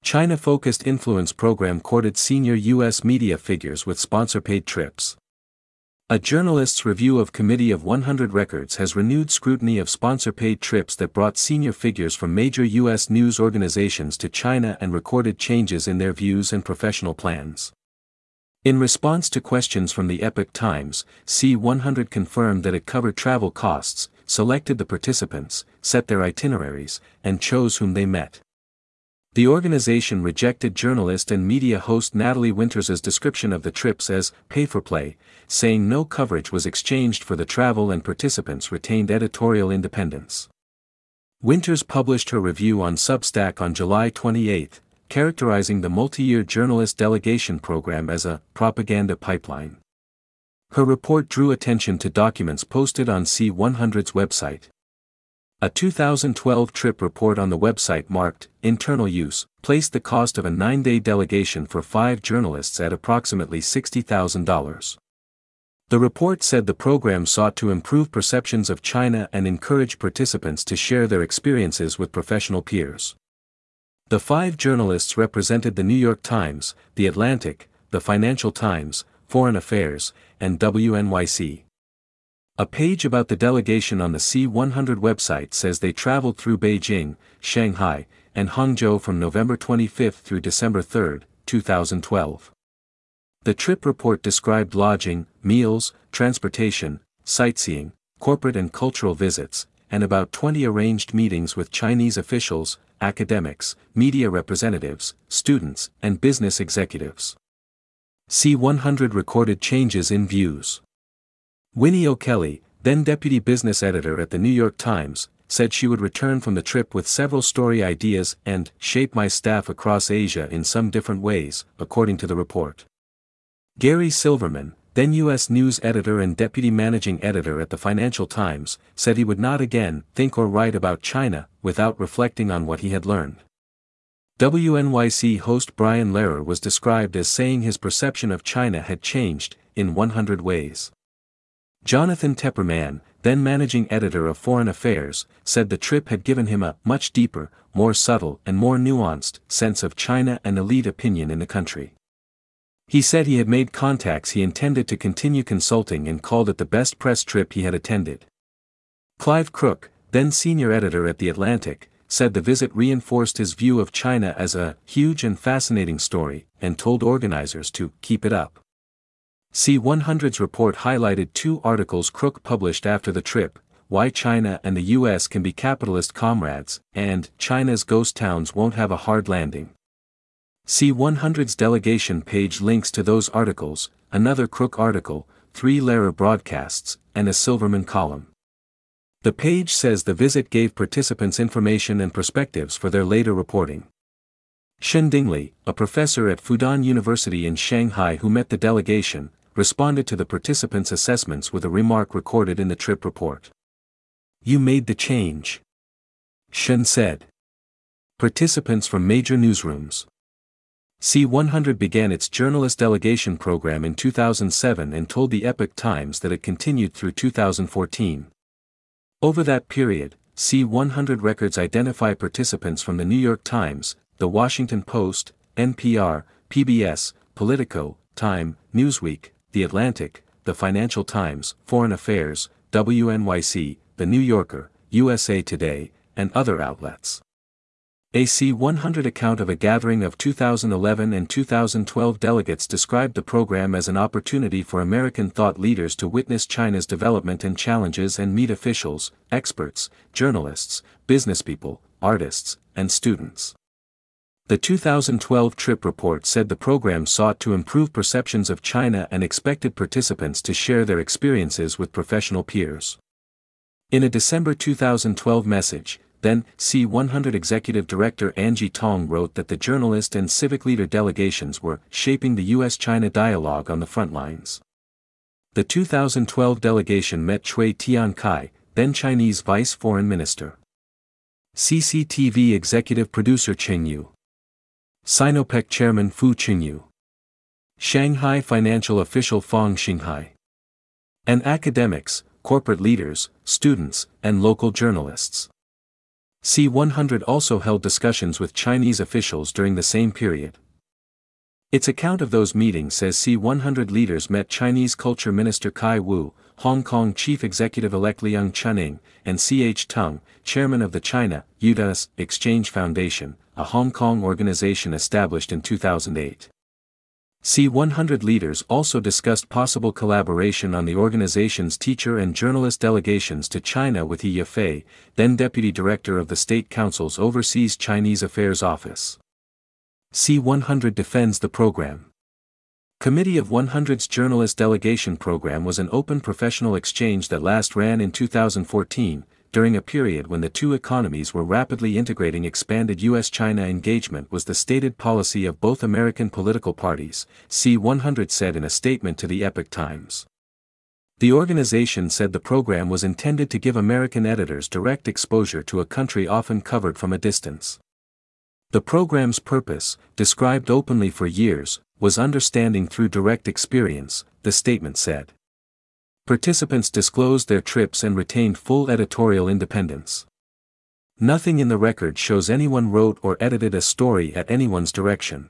China-focused influence program courted senior U.S. media figures with sponsor-paid trips. A journalist's review of Committee of 100 records has renewed scrutiny of sponsor-paid trips that brought senior figures from major U.S. news organizations to China and recorded changes in their views and professional plans. In response to questions from the Epoch Times, C100 confirmed that it covered travel costs, selected the participants, set their itineraries, and chose whom they met. The organization rejected journalist and media host Natalie Winters' description of the trips as pay-for-play, saying no coverage was exchanged for the travel and participants retained editorial independence. Winters published her review on Substack on July 28, characterizing the multi-year journalist delegation program as a propaganda pipeline. Her report drew attention to documents posted on C100's website. A 2012 trip report on the website marked internal use placed the cost of a 9-day delegation for 5 journalists at approximately $60,000. The report said the program sought to improve perceptions of China and encourage participants to share their experiences with professional peers. The 5 journalists represented the New York Times, The Atlantic, the Financial Times, Foreign Affairs, and WNYC. A page about the delegation on the C100 website says they traveled through Beijing, Shanghai, and Hangzhou from November 25 through December 3, 2012. The trip report described lodging, meals, transportation, sightseeing, corporate and cultural visits, and about 20 arranged meetings with Chinese officials, academics, media representatives, students, and business executives. C100 recorded changes in views. Winnie O'Kelly, then deputy business editor at the New York Times, said she would return from the trip with several story ideas and shape my staff across Asia in some different ways, according to the report. Gary Silverman, then U.S. News editor and deputy managing editor at the Financial Times, said he would not again think or write about China without reflecting on what he had learned. WNYC host Brian Lehrer was described as saying his perception of China had changed in 100 ways. Jonathan Tepperman, then managing editor of Foreign Affairs, said the trip had given him a much deeper, more subtle and more nuanced sense of China and elite opinion in the country. He said he had made contacts he intended to continue consulting and called it the best press trip he had attended. Clive Crook, then senior editor at The Atlantic, said the visit reinforced his view of China as a huge and fascinating story, and told organizers to keep it up. C100's report highlighted 2 articles Crook published after the trip, Why China and the U.S. Can Be Capitalist Comrades, and China's Ghost Towns Won't Have a Hard Landing. C100's delegation page links to those articles, another Crook article, 3 Lehrer broadcasts, and a Silverman column. The page says the visit gave participants information and perspectives for their later reporting. Shen Dingley, a professor at Fudan University in Shanghai who met the delegation, responded to the participants' assessments with a remark recorded in the trip report. "You made the change," Shen said. Participants from major newsrooms. C100 began its journalist delegation program in 2007 and told the Epoch Times that it continued through 2014. Over that period, C100 records identify participants from the New York Times, The Washington Post, NPR, PBS, Politico, Time, Newsweek, The Atlantic, The Financial Times, Foreign Affairs, WNYC, The New Yorker, USA Today, and other outlets. A C100 account of a gathering of 2011 and 2012 delegates described the program as an opportunity for American thought leaders to witness China's development and challenges and meet officials, experts, journalists, businesspeople, artists, and students. The 2012 trip report said the program sought to improve perceptions of China and expected participants to share their experiences with professional peers. In a December 2012 message, then C100 Executive Director Angie Tong wrote that the journalist and civic leader delegations were shaping the U.S.-China dialogue on the front lines. The 2012 delegation met Cui Tiankai, then Chinese Vice Foreign Minister. CCTV Executive Producer Cheng Yu. Sinopec Chairman Fu Qingyu. Shanghai Financial Official Fang Xinghai. And academics, corporate leaders, students, and local journalists. C-100 also held discussions with Chinese officials during the same period. Its account of those meetings says C-100 leaders met Chinese Culture Minister Kai Wu, Hong Kong Chief Executive-elect Liang Chuning, and C.H. Tung, chairman of the China-US Exchange Foundation, a Hong Kong organization established in 2008. C-100 leaders also discussed possible collaboration on the organization's teacher and journalist delegations to China with He Yafei, then Deputy Director of the State Council's Overseas Chinese Affairs Office. C-100 defends the program. Committee of 100's Journalist Delegation Program was an open professional exchange that last ran in 2014, during a period when the two economies were rapidly integrating. Expanded U.S.-China engagement was the stated policy of both American political parties, C-100 said in a statement to the Epoch Times. The organization said the program was intended to give American editors direct exposure to a country often covered from a distance. The program's purpose, described openly for years, was understanding through direct experience, the statement said. Participants disclosed their trips and retained full editorial independence. Nothing in the record shows anyone wrote or edited a story at anyone's direction.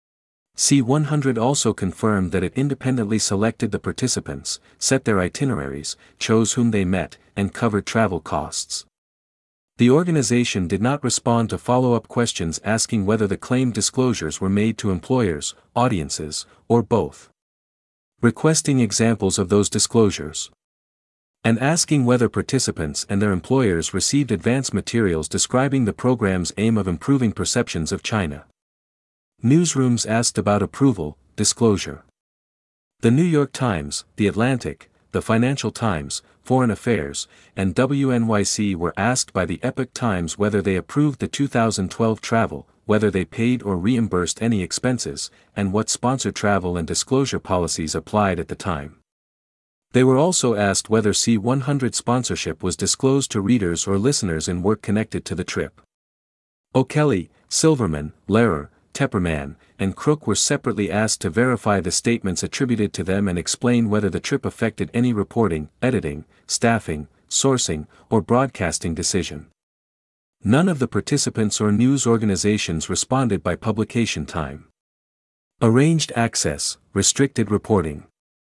C-100 also confirmed that it independently selected the participants, set their itineraries, chose whom they met, and covered travel costs. The organization did not respond to follow-up questions asking whether the claimed disclosures were made to employers, audiences, or both. Requesting examples of those disclosures. And asking whether participants and their employers received advance materials describing the program's aim of improving perceptions of China. Newsrooms asked about approval, disclosure. The New York Times, The Atlantic, The Financial Times, Foreign Affairs, and WNYC were asked by the Epoch Times whether they approved the 2012 travel, whether they paid or reimbursed any expenses, and what sponsor travel and disclosure policies applied at the time. They were also asked whether C-100 sponsorship was disclosed to readers or listeners in work connected to the trip. O'Kelly, Silverman, Lehrer, Tepperman, and Crook were separately asked to verify the statements attributed to them and explain whether the trip affected any reporting, editing, staffing, sourcing, or broadcasting decision. None of the participants or news organizations responded by publication time. Arranged access, restricted reporting.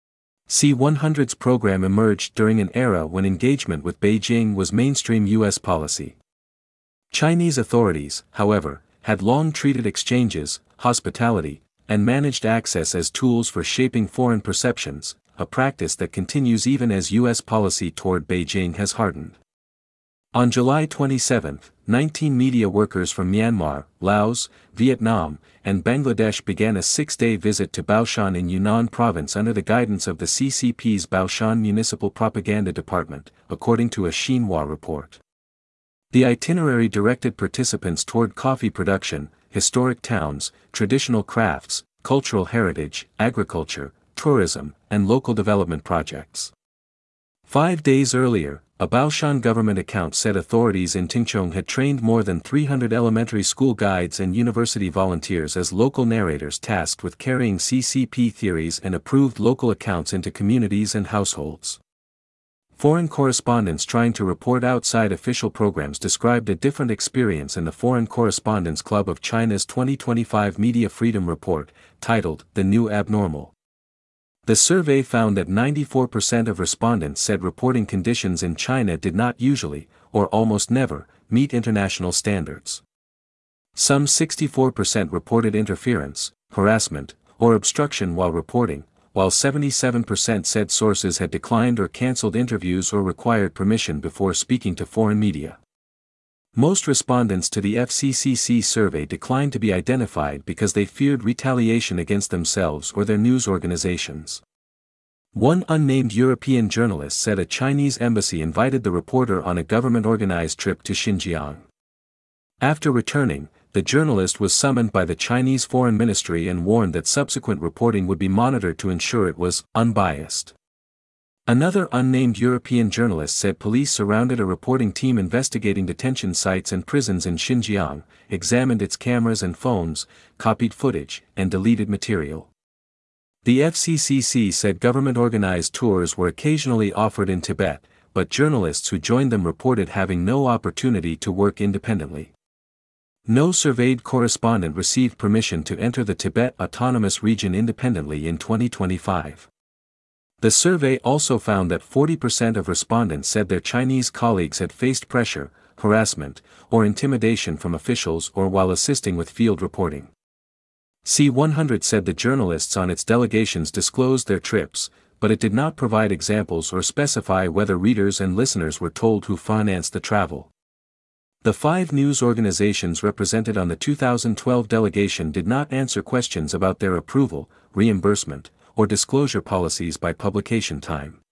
C-100's program emerged during an era when engagement with Beijing was mainstream U.S. policy. Chinese authorities, however, had long treated exchanges, hospitality, and managed access as tools for shaping foreign perceptions, a practice that continues even as U.S. policy toward Beijing has hardened. On July 27, 19 media workers from Myanmar, Laos, Vietnam, and Bangladesh began a 6-day visit to Baoshan in Yunnan province under the guidance of the CCP's Baoshan Municipal Propaganda Department, according to a Xinhua report. The itinerary directed participants toward coffee production, historic towns, traditional crafts, cultural heritage, agriculture, tourism, and local development projects. 5 days earlier, a Baoshan government account said authorities in Tingchong had trained more than 300 elementary school guides and university volunteers as local narrators tasked with carrying CCP theories and approved local accounts into communities and households. Foreign correspondents trying to report outside official programs described a different experience in the Foreign Correspondents Club of China's 2025 Media Freedom Report, titled The New Abnormal. The survey found that 94% of respondents said reporting conditions in China did not usually, or almost never, meet international standards. Some 64% reported interference, harassment, or obstruction while reporting, while 77% said sources had declined or cancelled interviews or required permission before speaking to foreign media. Most respondents to the FCCC survey declined to be identified because they feared retaliation against themselves or their news organizations. One unnamed European journalist said a Chinese embassy invited the reporter on a government-organized trip to Xinjiang. After returning, the journalist was summoned by the Chinese Foreign Ministry and warned that subsequent reporting would be monitored to ensure it was unbiased. Another unnamed European journalist said police surrounded a reporting team investigating detention sites and prisons in Xinjiang, examined its cameras and phones, copied footage, and deleted material. The FCCC said government-organized tours were occasionally offered in Tibet, but journalists who joined them reported having no opportunity to work independently. No surveyed correspondent received permission to enter the Tibet Autonomous Region independently in 2025. The survey also found that 40% of respondents said their Chinese colleagues had faced pressure, harassment, or intimidation from officials or while assisting with field reporting. C100 said the journalists on its delegations disclosed their trips, but it did not provide examples or specify whether readers and listeners were told who financed the travel. The 5 news organizations represented on the 2012 delegation did not answer questions about their approval, reimbursement, or disclosure policies by publication time.